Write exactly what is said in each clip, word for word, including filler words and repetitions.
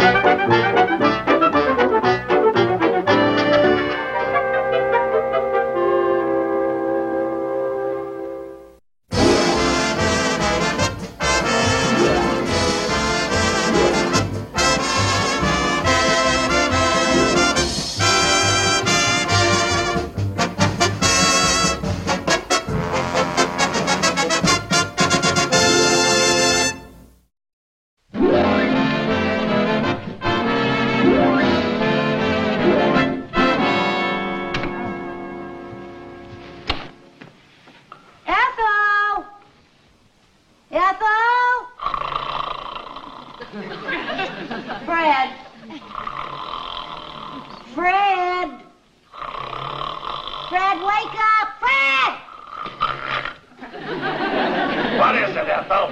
Fred. Fred. Fred, wake up! Fred! What is it, Ethel?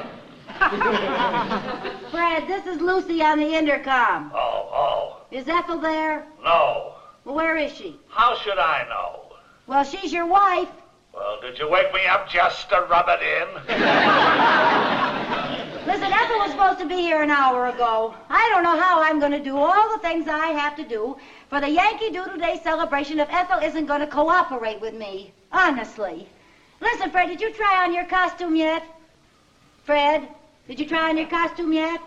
Fred, this is Lucy on the intercom. Oh, oh. Is Ethel there? No. Well, where is she? How should I know? Well, she's your wife. Well, did you wake me up just to rub it in? Listen, Ethel was supposed to be here an hour ago. I don't know how I'm going to do all the things I have to do for the Yankee Doodle Day celebration if Ethel isn't going to cooperate with me. Honestly. Listen, Fred, did you try on your costume yet? Fred, did you try on your costume yet?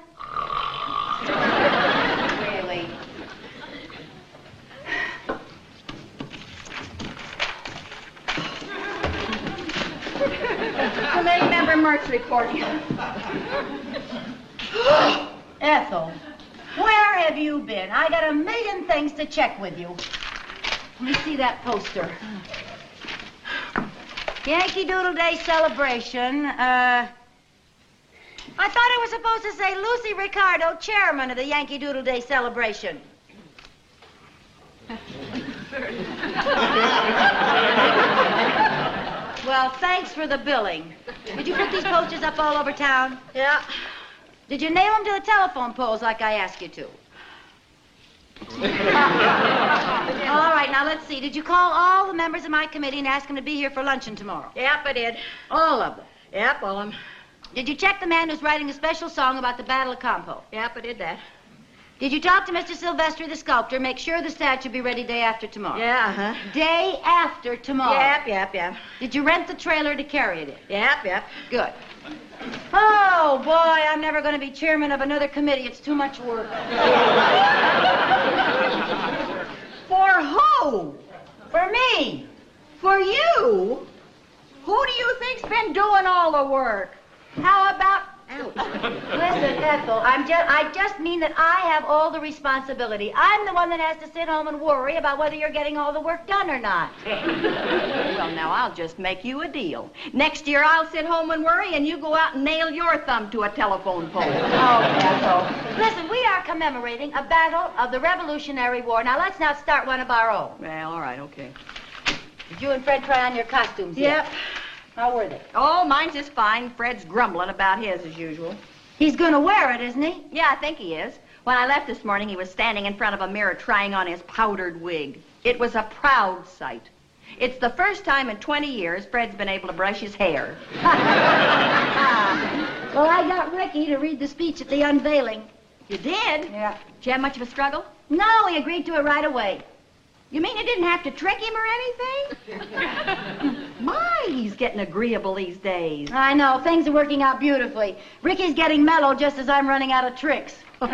Really? Committee member Mertz reporting. Ethel, where have you been? I got a million things to check with you. Let me see that poster. Yankee Doodle Day celebration. Uh, I thought it was supposed to say Lucy Ricardo, chairman of the Yankee Doodle Day celebration. Well, thanks for the billing. Did you put these posters up all over town? Yeah. Did you nail them to the telephone poles like I asked you to? All right, now let's see. Did you call all the members of my committee and ask them to be here for luncheon tomorrow? Yep, I did. All of them? Yep, all of them. Did you check the man who's writing a special song about the Battle of Campo? Yep, I did that. Did you talk to Mister Silvestri, the sculptor? Make sure the statue be ready day after tomorrow. Yeah, uh-huh. Day after tomorrow? Yep, yep, yep. Did you rent the trailer to carry it in? Yep, yep. Good. Oh, boy, I'm never going to be chairman of another committee. It's too much work. For who? For me. For you? Who do you think's been doing all the work? How about... Ouch. Listen, Ethel, I'm just, I just mean that I have all the responsibility. I'm the one that has to sit home and worry about whether you're getting all the work done or not. Well, now, I'll just make you a deal. Next year, I'll sit home and worry, and you go out and nail your thumb to a telephone pole. Oh, Ethel. Listen, we are commemorating a battle of the Revolutionary War. Now, let's not start one of our own. Well, all right, okay. Did you and Fred try on your costumes yet? Yep. How were they? Oh, mine's just fine. Fred's grumbling about his as usual. He's going to wear it, isn't he? Yeah, I think he is. When I left this morning, he was standing in front of a mirror trying on his powdered wig. It was a proud sight. It's the first time in twenty years Fred's been able to brush his hair. Well, I got Ricky to read the speech at the unveiling. You did? Yeah. Did you have much of a struggle? No, he agreed to it right away. You mean you didn't have to trick him or anything? My, he's getting agreeable these days. I know. Things are working out beautifully. Ricky's getting mellow just as I'm running out of tricks.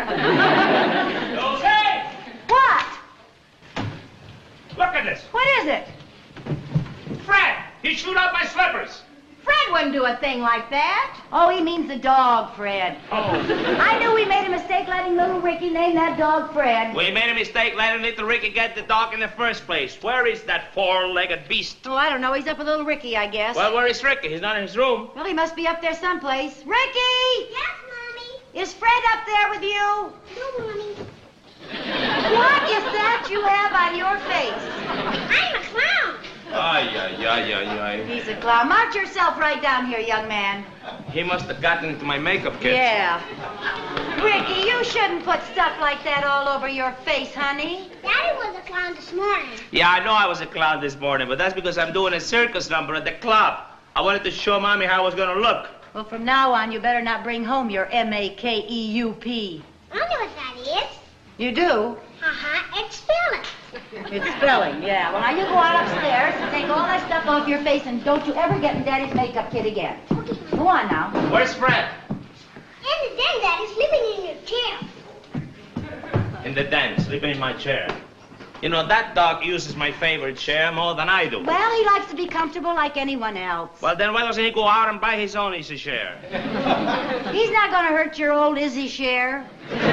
Jose! What? Look at this. What is it? Fred, he chewed up my slippers. Fred wouldn't do a thing like that. Oh, he means the dog, Fred. Oh. I knew we made a mistake letting little Ricky name that dog Fred. We made a mistake letting little Ricky get the dog in the first place. Where is that four-legged beast? Oh, I don't know. He's up with little Ricky, I guess. Well, where is Ricky? He's not in his room. Well, he must be up there someplace. Ricky! Yes, Mommy? Is Fred up there with you? No, Mommy. What is that you have on your face? I'm a clown. Ay, ay, ay, ay, ay. He's a clown. March yourself right down here, young man. He must have gotten into my makeup kit. Yeah. Ricky, you shouldn't put stuff like that all over your face, honey. Daddy was a clown this morning. Yeah, I know I was a clown this morning, but that's because I'm doing a circus number at the club. I wanted to show Mommy how I was going to look. Well, from now on, you better not bring home your M A K E U P. I don't know what that is. You do? Uh-huh, it's spelling. It's spelling, yeah. Well, now you go on upstairs and take all that stuff off your face, and don't you ever get in Daddy's makeup kit again. Go on now. Where's Fred? And then Daddy's sleeping in your chair. In the den, sleeping in my chair. You know, that dog uses my favorite chair more than I do. Well, he likes to be comfortable like anyone else. Well, then why doesn't he go out and buy his own easy chair? He's not going to hurt your old Izzy share.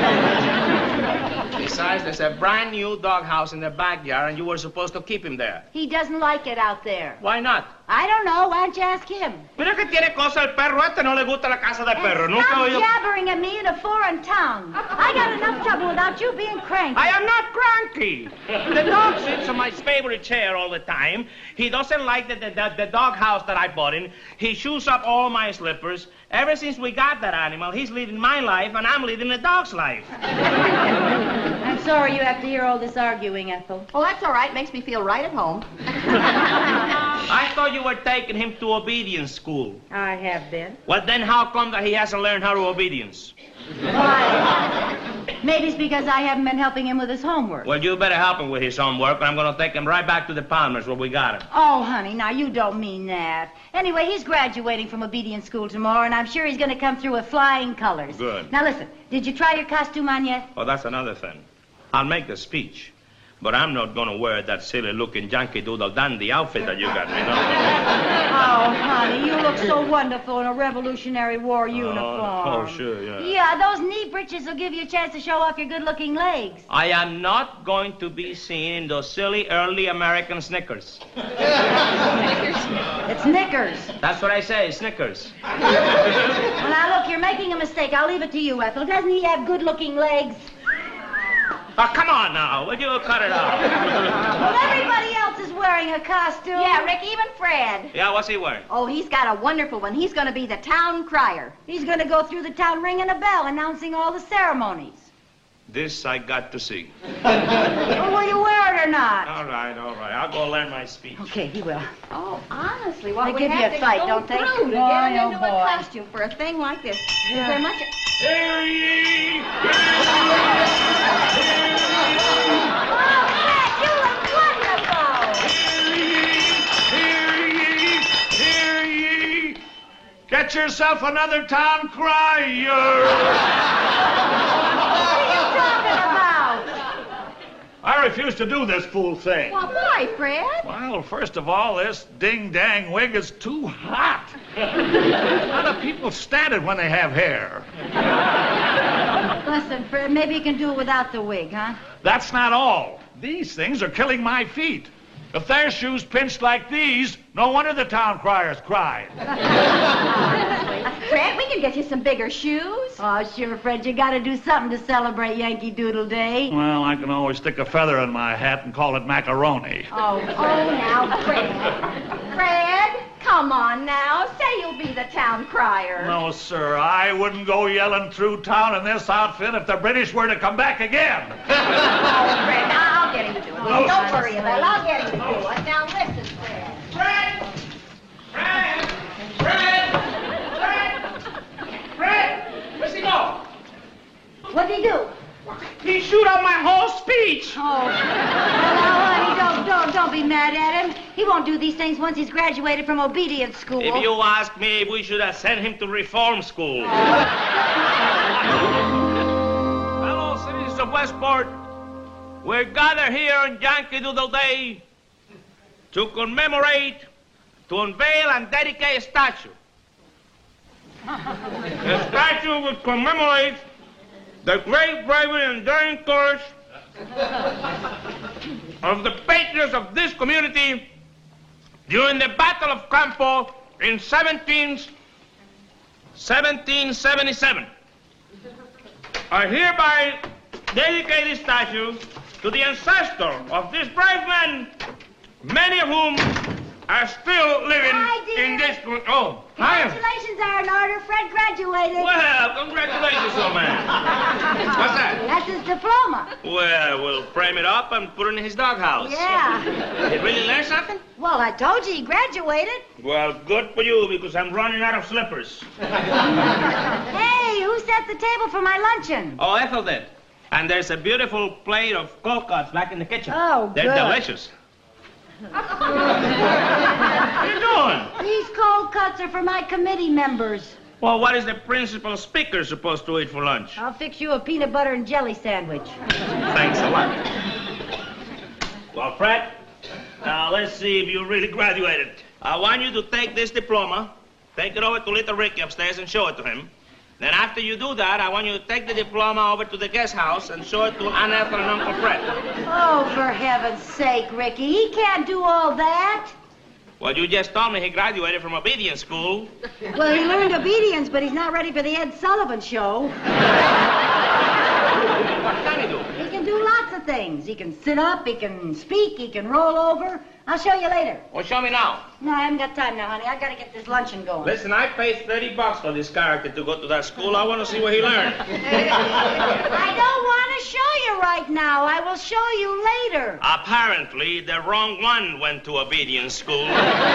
Besides, there's a brand new doghouse in the backyard, and you were supposed to keep him there. He doesn't like it out there. Why not? I don't know. Why don't you ask him? Mira que tiene cosa el perro este, no le gusta la casa del perro. And Nunca stop oído... jabbering at me in a foreign tongue. I got enough trouble without you being cranky. I am not cranky. The dog sits on my favorite chair all the time. He doesn't like the, the, the, the dog house that I bought him. He chews up all my slippers. Ever since we got that animal, he's living my life, and I'm living the dog's life. I'm sorry you have to hear all this arguing, Ethel. Well, that's all right. Makes me feel right at home. I thought you were taking him to obedience school. I have been. Well, then how come that he hasn't learned how to obedience? Why? Maybe it's because I haven't been helping him with his homework. Well, you better help him with his homework, or I'm going to take him right back to the Palmers where we got him. Oh, honey, now you don't mean that. Anyway, he's graduating from obedience school tomorrow, and I'm sure he's going to come through with flying colors. Good. Now, listen, did you try your costume on yet? Oh, that's another thing. I'll make the speech, but I'm not going to wear that silly-looking Yankee Doodle Dandy outfit that you got me. No. Oh, honey, you look so wonderful in a Revolutionary War uniform. Oh, sure, yeah. Yeah, those knee breeches will give you a chance to show off your good-looking legs. I am not going to be seen in those silly early American Snickers. It's knickers. That's what I say, Snickers. Well, now, look, you're making a mistake. I'll leave it to you, Ethel. Doesn't he have good-looking legs? Oh, come on now. Would you cut it out? Well, everybody else is wearing a costume. Yeah, Rick, even Fred. Yeah, what's he wearing? Oh, he's got a wonderful one. He's going to be the town crier. He's going to go through the town ringing a bell, announcing all the ceremonies. This I got to see. Well, will you wear it or not? All right, all right. I'll go learn my speech. Okay, he will. Oh, honestly, well, They we give you have a to fight, go don't they? through to Boy, get oh, into boy. a costume for a thing like this. Yeah. Is there much... Hear ye! Hear ye! Get yourself another town crier! I refuse to do this fool thing. Well, why, Fred? Well, first of all, this ding-dang wig is too hot. How do people stand it when they have hair? Listen, Fred, maybe you can do it without the wig, huh? That's not all. These things are killing my feet. If their shoes pinched like these, no wonder the town criers cried. Fred, we can get you some bigger shoes. Oh, sure, Fred. You got to do something to celebrate Yankee Doodle Day. Well, I can always stick a feather in my hat and call it macaroni. Oh, Oh, now, Fred. Fred, come on now. Say you'll be the town crier. No, sir, I wouldn't go yelling through town in this outfit if the British were to come back again. Oh, Fred, I'll get him to do it. Oh, Don't worry honestly. about it. I'll get him to do it. Now, listen, Fred. Fred! Fred! Fred! Fred! Fred! Where's he go? what'd he do? He shoot out my whole speech. Oh, well, now, honey, don't, don't, don't be mad at him. He won't do these things once he's graduated from obedience school. If you ask me, we should have sent him to reform school. Fellow citizens of Westport, we're gathered here on Yankee Doodle Day to commemorate, to unveil and dedicate a statue. The statue will commemorate the great bravery and enduring courage of the patriots of this community during the Battle of Campo in seventeen seventy-seven. I hereby dedicate this statue to the ancestor of these brave men, many of whom are still living Hi, dear. in this... Oh, hi. Congratulations are in order. Fred graduated. Well, congratulations, old man. What's that? That's his diploma. Well, we'll frame it up and put it in his doghouse. Yeah. Did he really learn something? Well, I told you he graduated. Well, good for you, because I'm running out of slippers. Hey, who set the table for my luncheon? Oh, Ethel did. And there's a beautiful plate of cold cuts back in the kitchen. Oh, They're good. delicious. What are you doing? These cold cuts are for my committee members. Well, what is the principal speaker supposed to eat for lunch? I'll fix you a peanut butter and jelly sandwich. Thanks a lot. Well, Fred, now let's see if you really graduated. I want you to take this diploma, take it over to little Ricky upstairs and show it to him. Then after you do that, I want you to take the diploma over to the guest house and show it to Aunt Ethel and Uncle Fred. Oh, for heaven's sake, Ricky. He can't do all that. Well, you just told me he graduated from obedience school. Well, he learned obedience, but he's not ready for the Ed Sullivan show. What can he do? He can do lots of things. He can sit up, he can speak, he can roll over. I'll show you later. Well, show me now. No, I haven't got time now, honey. I gotta get this luncheon going. Listen, I paid thirty bucks for this character to go to that school. I want to see what he learned. I don't want to show you right now. I will show you later. Apparently, the wrong one went to obedience school.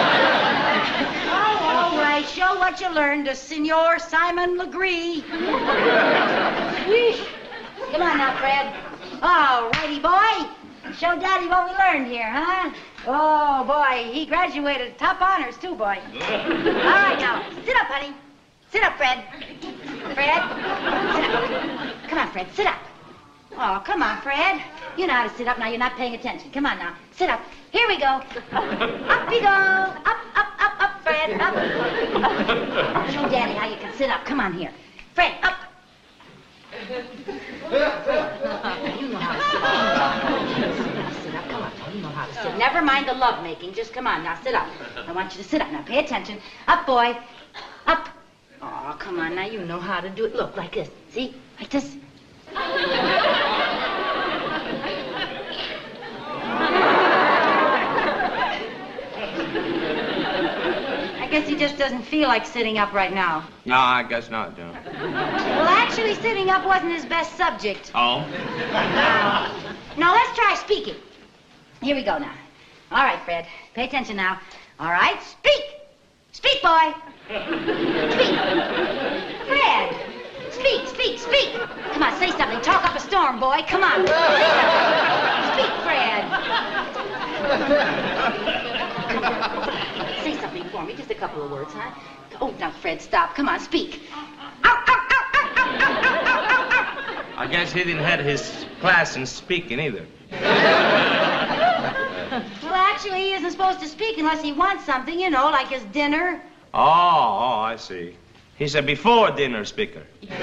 Oh, all right. Show what you learned to Senor Simon Legree. Yeesh. Come on now, Fred. All righty, boy. Show Daddy what we learned here, huh? Oh, boy, he graduated top honors, too, boy. All right, now, sit up, honey. Sit up, Fred. Fred, sit up. Come on, Fred, sit up. Oh, come on, Fred. You know how to sit up now. You're not paying attention. Come on now. Sit up. Here we go. Up we go. Up, up, up, up, Fred. Up. Show Daddy how you can sit up. Come on here. Fred, up. You know how to sit up. Sit up. Come on. You know how to sit. Never mind the love making. Just come on now. Sit up. I want you to sit up now. Pay attention. Up, boy. Up. Oh, come on now. You know how to do it. Look, like this. See? Like this. I guess he just doesn't feel like sitting up right now. No, I guess not, John. Well, actually, sitting up wasn't his best subject. Oh? Now, let's try speaking. Here we go now. All right, Fred. Pay attention now. All right, speak. Speak, boy. Speak. Fred. Speak, speak, speak. Come on, say something. Talk up a storm, boy. Come on. Speak, Fred. Say something for me. Just a couple of words, huh? Oh, now, Fred, stop. Come on, speak. Ow, ow, ow, ow, ow, ow, ow, ow, ow. I guess he didn't have his class in speaking either. Well, actually, he isn't supposed to speak unless he wants something, you know, like his dinner. Oh, oh, I see. He's a before dinner speaker.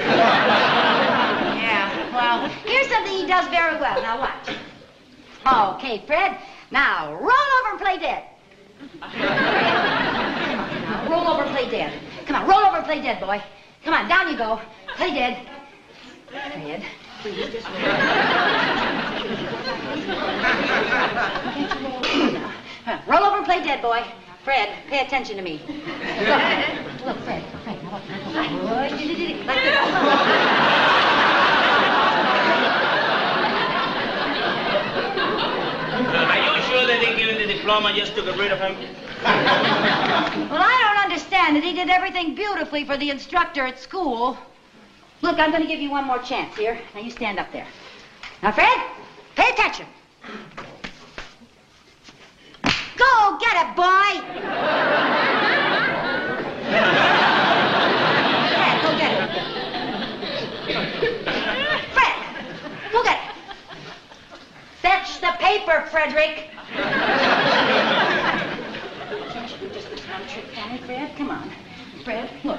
Yeah, well, here's something he does very well. Now, watch. Okay, Fred. Now, roll over and play dead. Now, roll over and play dead. Come on, roll over and play dead, boy. Come on, down you go. Play dead. Fred, please, just roll. Now, roll over and play dead, boy. Fred, pay attention to me. Look, look, Fred, Fred, now look, now look. Good. Like this. Are you sure they didn't give him the diploma just to get rid of him? Well, I don't understand it. He did everything beautifully for the instructor at school. Look, I'm going to give you one more chance here. Now, you stand up there. Now, Fred, pay attention. Go get it, boy. Fred, go get it. Fred, go get it. Fetch the paper, Frederick. Can't you do just this one trick for me, Fred? Come on. Fred, look.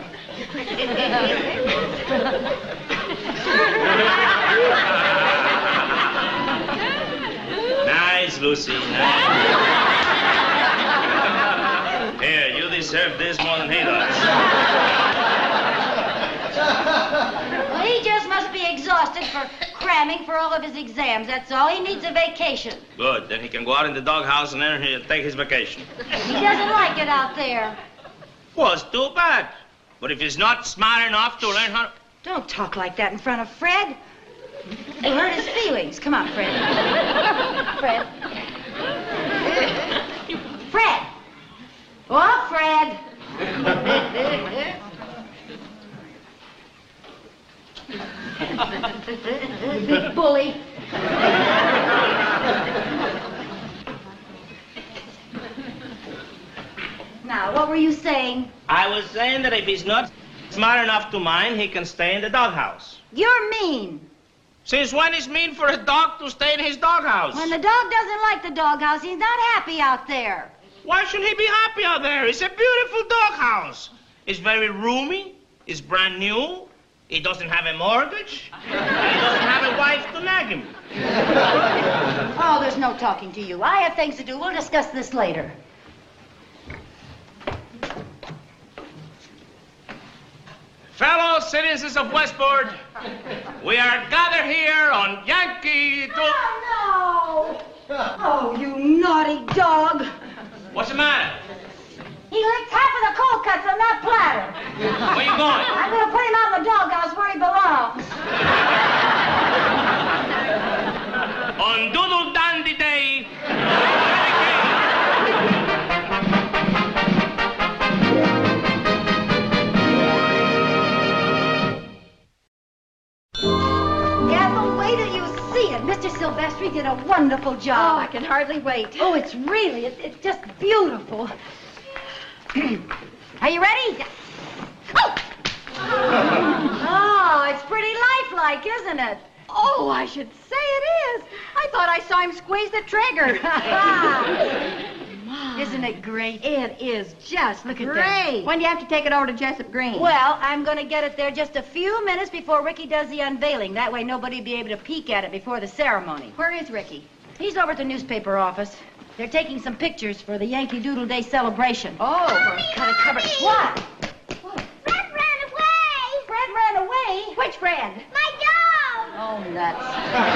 Nice, Lucy. Nice. Here, you deserve this more than he does. Well, he just must be exhausted for cramming for all of his exams. That's all. He needs a vacation. Good. Then he can go out in the doghouse and then he'll take his vacation. He doesn't like it out there. Well, it's too bad. But if he's not smart enough to learn how... Don't talk like that in front of Fred. You hurt his feelings. Come on, Fred. Fred. Fred. Oh, Fred. You big bully. Now, what were you saying? I was saying that if he's not smart enough to mind, he can stay in the doghouse. You're mean. Since when is mean for a dog to stay in his doghouse? When the dog doesn't like the doghouse, he's not happy out there. Why should he be happy out there? It's a beautiful doghouse. It's very roomy. It's brand new. He doesn't have a mortgage. He doesn't have a wife to nag him. Oh, there's no talking to you. I have things to do. We'll discuss this later. Fellow citizens of Westport, we are gathered here on Yankee Doodle... Oh, no! Oh, you naughty dog. What's the matter? He licked half of the cold cuts on that platter. Where you going? I'm going to put him out in the doghouse where he belongs. On Doodle Dandy Day. Ethel, wait till you see it. Mister Silvestri did a wonderful Oh, job. I can hardly wait. Oh, it's really, it, it's just beautiful. Are you ready? Oh! Oh, it's pretty lifelike, isn't it? Oh, I should say it is. I thought I saw him squeeze the trigger. Isn't it great? It is just Look at great. that. When do you have to take it over to Jessup Green? Well, I'm going to get it there just a few minutes before Ricky does the unveiling. That way nobody will be able to peek at it before the ceremony. Where is Ricky? He's over at the newspaper office. They're taking some pictures for the Yankee Doodle Day celebration. Oh, Mommy, kind of covered. Mommy! What? Fred ran away! Fred ran away? Which friend? My dog! Oh, nuts.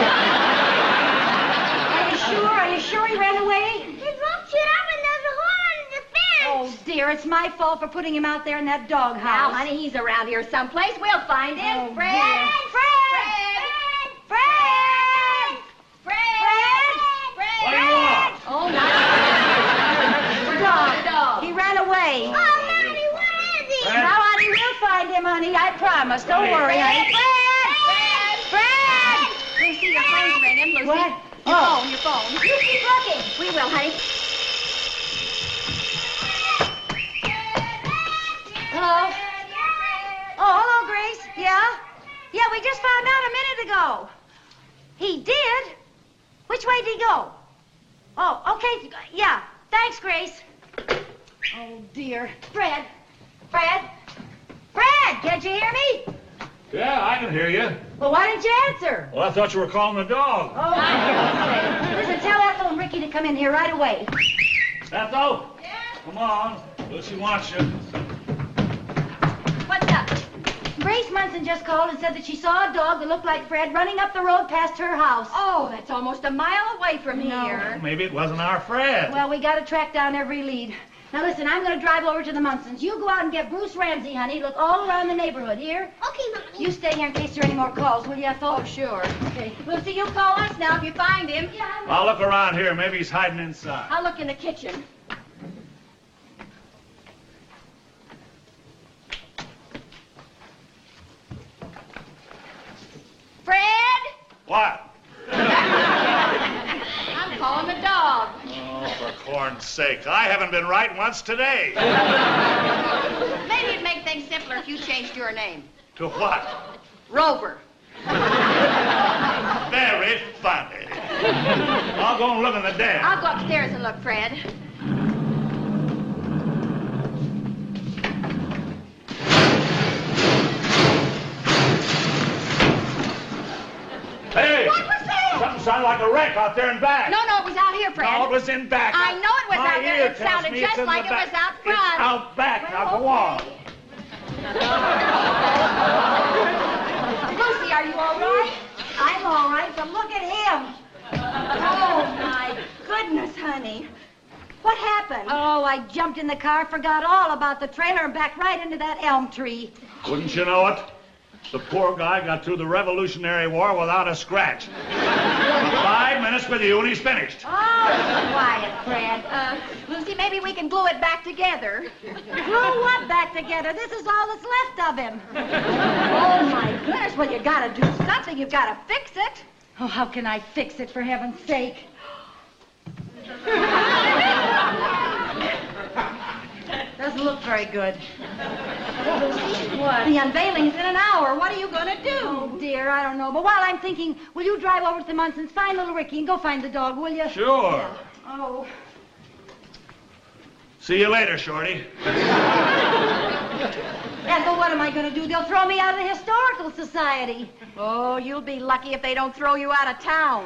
Are you sure? Are you sure he ran away? His rope shut up and there's a hole in the fence! Oh, dear, it's my fault for putting him out there in that doghouse. Now, honey, he's around here someplace. We'll find him. Oh, Fred! dear. Fred! Fred! Fred! Fred! What do you want? Oh, not The dog. The dog. He ran away. Oh, Mommy, where is he? Fred? Now, honey, we'll find him, honey. I promise. Don't Honey. worry, honey. Fred! Fred! Lucy, your phone's ringing. Lucy. What? Your Oh. phone, your phone. You keep looking. We will, honey. Hello? Oh, hello, Grace. Yeah? Yeah, we just found out a minute ago. He did? Which way did he go? Oh, okay. Yeah. Thanks, Grace. Oh, dear. Fred. Fred. Fred, can't you hear me? Yeah, I can hear you. Well, why didn't you answer? Well, I thought you were calling the dog. Oh, for heaven's sake. Listen, tell Ethel and Ricky to come in here right away. Ethel? Yeah? Come on. Lucy wants you. What's up? Grace Munson just called and said that she saw a dog that looked like Fred running up the road past her house. Oh, that's almost a mile away from No. here. Maybe it wasn't our Fred. Well, we got to track down every lead. Now, listen, I'm going to drive over to the Munsons. You go out and get Bruce Ramsey, honey. Look all around the neighborhood. Here? Okay, Mommy. You stay here in case there are any more calls, will you, Ethel? Oh, sure. Okay. Lucy, you call us now if you find him. Yeah, I'm... I'll look around here. Maybe he's hiding inside. I'll look in the kitchen. Fred? What? I'm calling the dog. Oh, for corn's sake. I haven't been right once today. Maybe it'd make things simpler if you changed your name. To what? Rover. Very funny. I'll go and look in the den. I'll go upstairs and look, Fred. Hey! What was that? Something sounded like a wreck out there in back. No, no, it was out here, Fred. No, it was in back. I know it was My out there. ear It tells sounded me just it's in like the it back. was out front. It's out back. Now go on. Lucy, are you all right? I'm all right, but look at him. Oh, my goodness, honey. What happened? Oh, I jumped in the car, forgot all about the trailer, and backed right into that elm tree. Wouldn't you know it? The poor guy got through the Revolutionary War without a scratch. Five minutes with you and he's finished. Oh, quiet, Fred. Uh, Lucy, maybe we can glue it back together. Glue what back together? This is all that's left of him. Oh, my goodness. Well, you gotta do Something, you've got to fix it. Oh, how can I fix it, for heaven's sake? Doesn't look very good. What? The unveiling's in an hour. What are you going to do? Oh, dear, I don't know. But while I'm thinking, will you drive over to the Munsons, find little Ricky, and go find the dog, will you? Sure. Oh. See you later, Shorty. Ethel, what am I going to do? They'll throw me out of the Historical Society. Oh, you'll be lucky if they don't throw you out of town.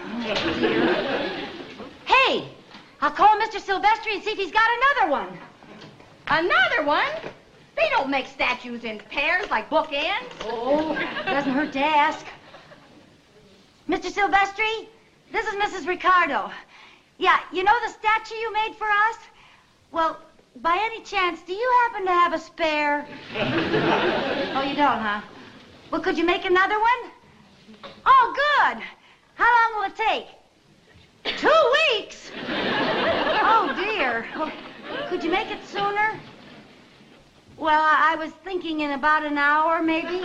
Hey, I'll call Mister Silvestri and see if he's got another one. Another one? They don't make statues in pairs like bookends. Oh, doesn't hurt to ask. Mister Silvestri, this is Missus Ricardo. Yeah, you know the statue you made for us? Well, by any chance, do you happen to have a spare? Oh, you don't, huh? Well, could you make another one? Oh, good. How long will it take? Two weeks? Oh, dear. Well, could you make it sooner? Well, I, I was thinking in about an hour, maybe.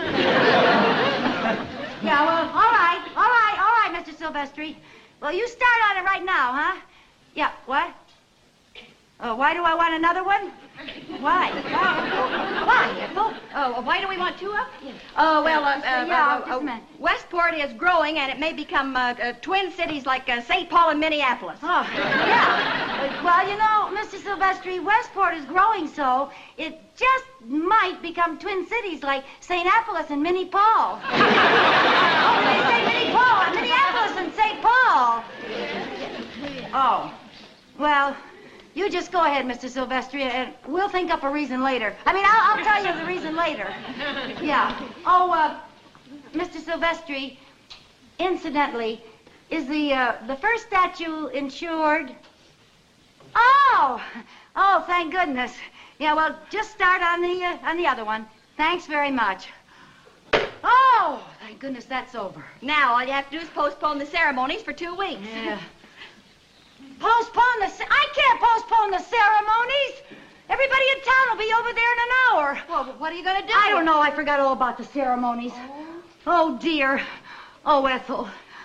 Yeah, well, all right, all right, all right, Mister Silvestri. Well, you start on it right now, huh? Yeah, what? Uh, why do I want another one? Why? Why, why Ethel? Oh, why do we want two of them? Oh, well, uh, uh, Yeah, uh, just a uh, minute. Westport is growing, and it may become uh, uh, twin cities like uh, Saint Paul and Minneapolis. Oh, yeah. Uh, well, you know, Mister Silvestri, Westport is growing so it just might become twin cities like Saint Apollos and Minnie Paul. Oh, they say Minnie Paul, Minneapolis and Saint Paul. Oh, well, you just go ahead, Mister Silvestri, and we'll think up a reason later. I mean, I'll, I'll tell you the reason later. Yeah. Oh, uh, Mister Silvestri, incidentally, is the uh, the first statue insured? Oh, oh, thank goodness. Yeah, well, just start on the uh, on the other one. Thanks very much. Oh, thank goodness that's over. Now, all you have to do is postpone the ceremonies for two weeks. Yeah. Postpone the... Ce- I can't postpone the ceremonies. Everybody in town will be over there in an hour. Well, what are you going to do? I don't know. I forgot all about the ceremonies. Oh, oh dear. Oh, Ethel.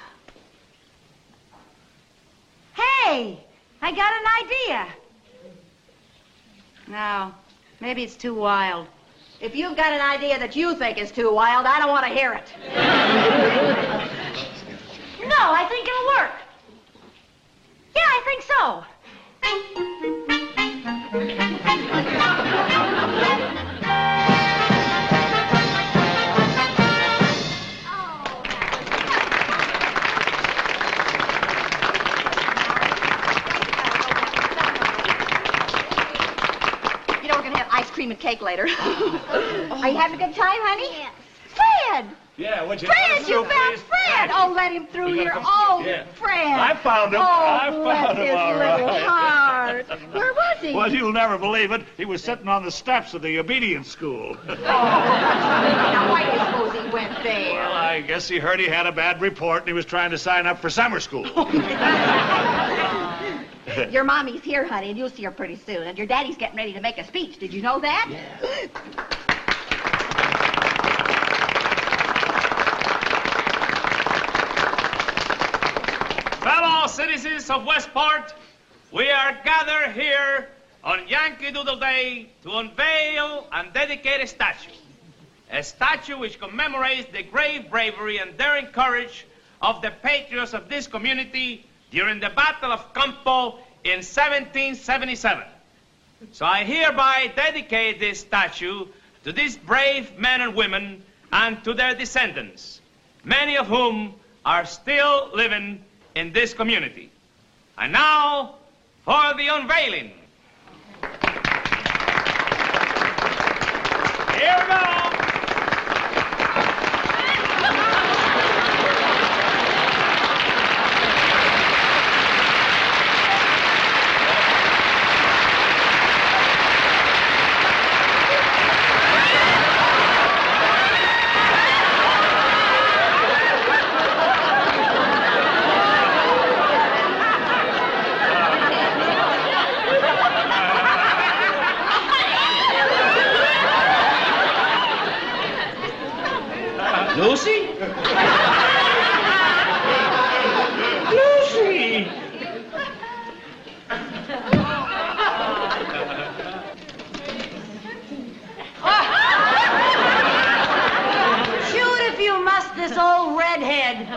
Hey, I got an idea. No, maybe it's too wild. If you've got an idea that you think is too wild, I don't want to hear it. No, I think it'll work. Yeah, I think so. You know, we're going to have ice cream and cake later. Are you having a good time, honey? Yes. Fred! Yeah, what'd you Fred, you found Fred! Oh, let him through We here. gotta come- Oh, Yeah. Fred! I found him. Oh, I bless found him, his all little right. heart. Where was he? Well, you'll never believe it. He was sitting on the steps of the obedience school. Now, why do you suppose he went there? Well, I guess he heard he had a bad report and he was trying to sign up for summer school. Your mommy's here, honey, and you'll see her pretty soon. And your daddy's getting ready to make a speech. Did you know that? Yeah. Fellow citizens of Westport, we are gathered here on Yankee Doodle Day to unveil and dedicate a statue. A statue which commemorates the great bravery and daring courage of the patriots of this community during the Battle of Campo in seventeen seventy-seven. So I hereby dedicate this statue to these brave men and women and to their descendants, many of whom are still living in this community. And now, for the unveiling. Here we go. Lucy? Lucy! Shoot if you must, this old redhead.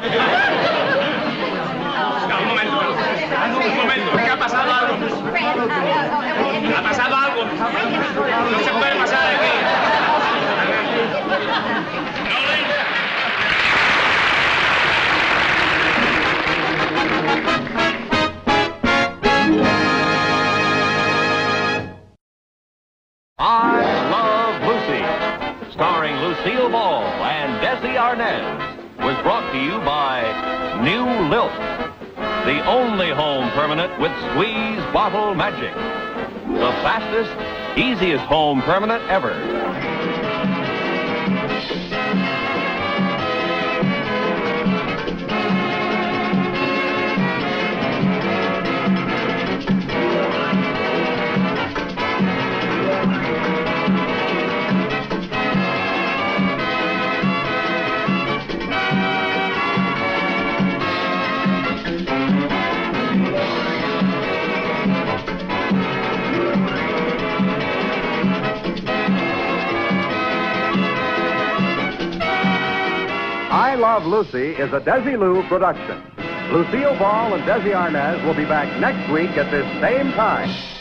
Un momento, un momento, ¿qué ha pasado algo? ¿Ha pasado algo? No se puede pasar aquí. I Love Lucy, starring Lucille Ball and Desi Arnaz, was brought to you by New Lilt, the only home permanent with squeeze bottle magic. The fastest, easiest home permanent ever. I Love Lucy is a Desilu production. Lucille Ball and Desi Arnaz will be back next week at this same time.